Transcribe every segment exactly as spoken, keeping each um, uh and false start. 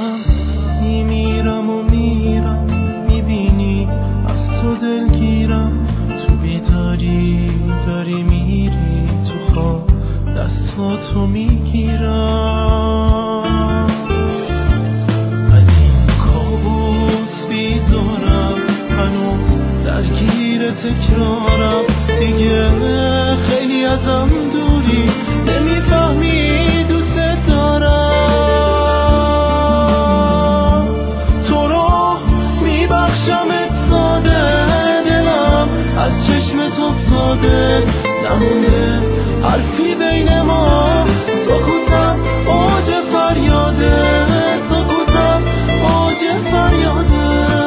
دارم میمیرم و میرم، میبینی از تو دلگیرم، تو بیداری داری میری، تو خواب دستاتو میگیرم. از این کابوس بیزارم، هنوز درگیر تکرارم، دیگه خیلی ازم دوری، نمیفهمی دوست دارم. تو رو میبخشمت ساده، دلم از چشمت افتاده، نمونده حرفی بین ما، سکوتم اوج فریاده، سکوتم اوج فریاده.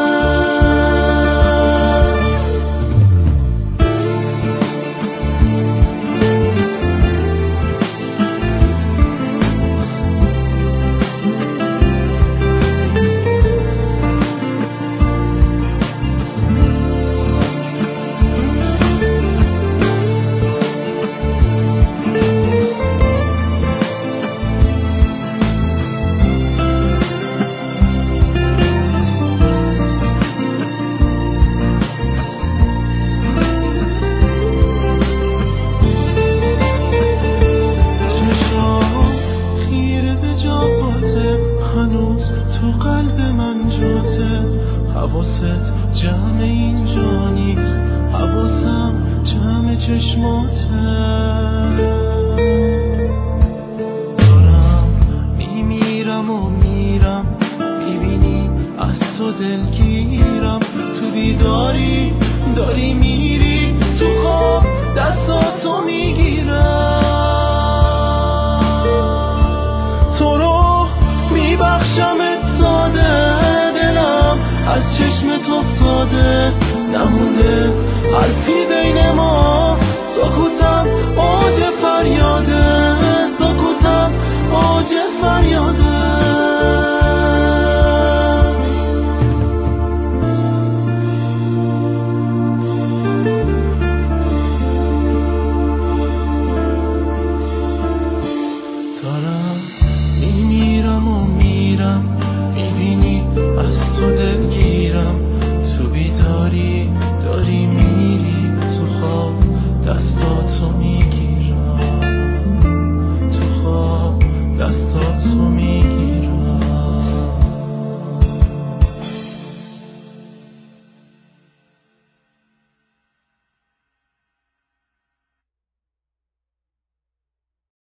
تو قلب من جاته، حواست جمع اینجا نیست، حواسم جمع چشماته. دارم میمیرم و میرم، میبینی از تو دلگیرم، تو بیداری داری میری، تو خواب دستاتو میگیرم. تو رو میبخشمت ساده، دلم از چشمت افتاده، نمونده حرفی بین ما، سکوتم اوج فریاده.